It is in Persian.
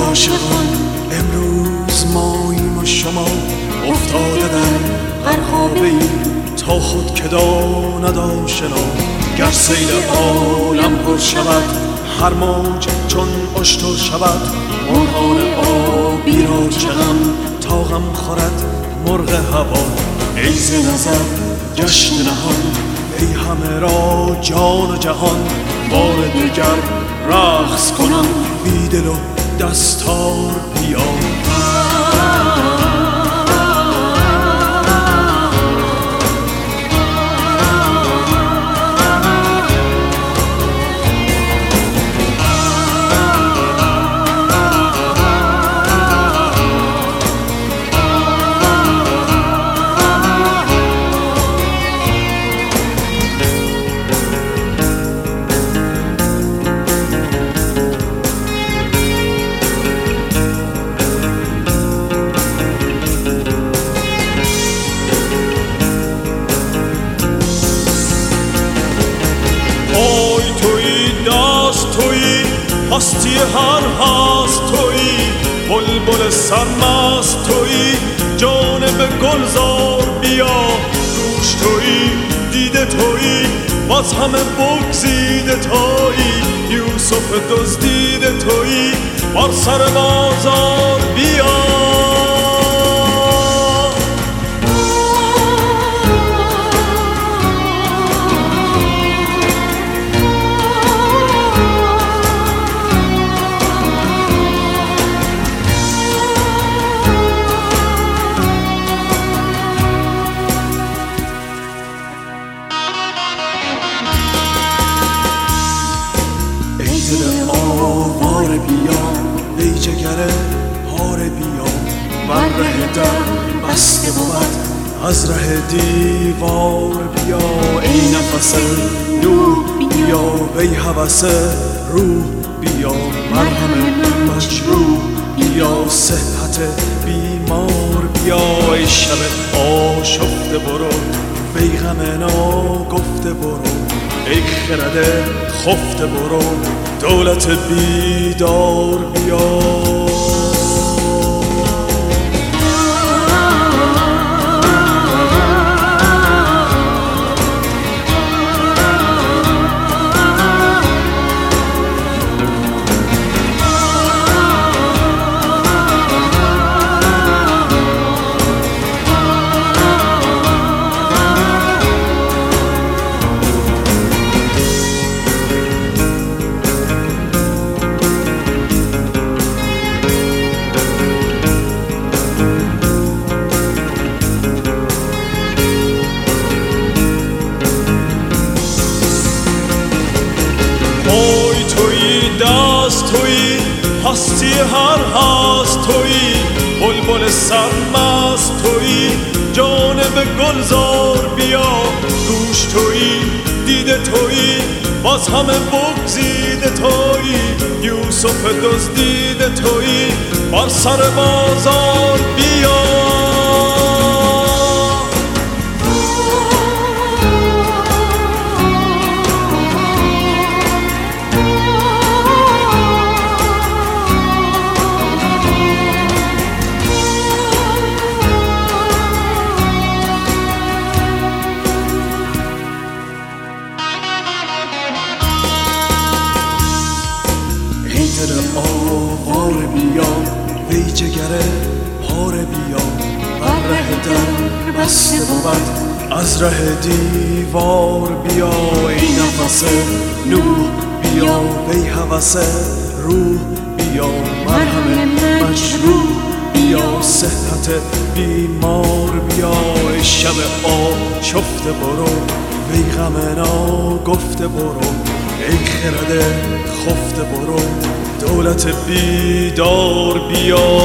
عاشقان امروز ماییم و شما افتاده در غرقابه‌ای تا خود که داند آشنا گر سیل عالم پر شود هر موج چون اشتر شود مرغان آبی را چه غم تا غم خورد مرغ هوا ای ز نظر گشت نهان ای همه را جان و جهان بار دگر رقص کنم بی دل و دستار بیا هستی هر هست تویی بلبل سرمست تویی جانب گلزار بیا گوش تویی دیده تویی باز همه بگزیده تویی یوسف دزدیده تویی بر سر بازار بیا دل آوار بیا ای جگر پاره بیا بر ره در بسته بود از ره دیوار بیا ای نفس نوح بیا وی هوس روح بیا مرهم مجروح بیا صحت بیمار بیا ای شب آشفته برو وی غم ناگفته برو ای خرد خفته برو دولت بیدار بیا تویی هستی هر هست تویی بلبل سرمست تویی جانب گلزار بیا گوش تویی دیده تویی باز همه بگزیده تویی یوسف دزدیده تویی بر سر بازار بیا دل آوار بیا وی جگر پاره بیا بر ره در بسته بود از ره دیوار بیا ای نفس نوح بیا وی هوس روح بیا مرهم مجروح بیا صحت بیمار بیا ای شب آشفته برو وی غم ناگفته برو ای خرد خفته برو دولت بیدار بیا